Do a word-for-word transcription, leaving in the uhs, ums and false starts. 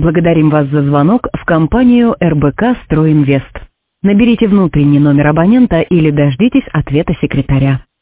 Благодарим вас за звонок в компанию эр бэ ка «Стройинвест». Наберите внутренний номер абонента или дождитесь ответа секретаря.